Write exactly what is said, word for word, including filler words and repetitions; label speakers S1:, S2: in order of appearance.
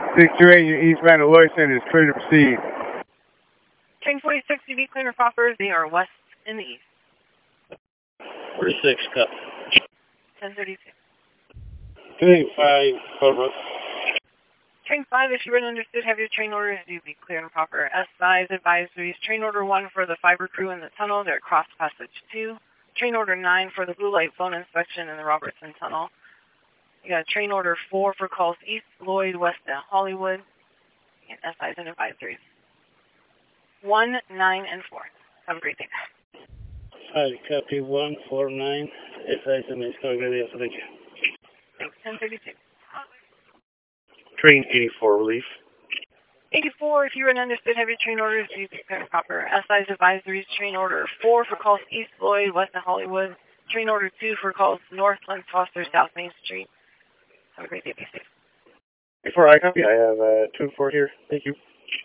S1: six two eight, eastbound to Lewiston is clear to proceed.
S2: Train forty-six, U V cleaner proper, they are west in the east.
S3: forty-six, cut.
S2: ten thirty-two.
S3: Train five, Colebrook.
S2: Train five, if you read and understood, have your train orders, U V clear and proper. S five advisories. Train order one for the fiber crew in the tunnel, they're cross passage two. Train order nine for the blue light phone inspection in the Robertson tunnel. You got train order four for calls east Lloyd, west to Hollywood, and S Is and advisories. One, nine, and four. Have a great day.
S3: five, copy one, four, nine. S I and is going to the thank you.
S2: Thanks, ten thirty-two.
S4: Train eighty-four, relief.
S2: eighty-four, if you read and understood, have your train orders, U V clear and proper. S Is advisories, train order four for calls east Lloyd, west to Hollywood. Train order two for calls north Lynn Foster, south Main Street. Have a great day. Be safe.
S4: Before I copy, I have uh, two and four here. Thank you.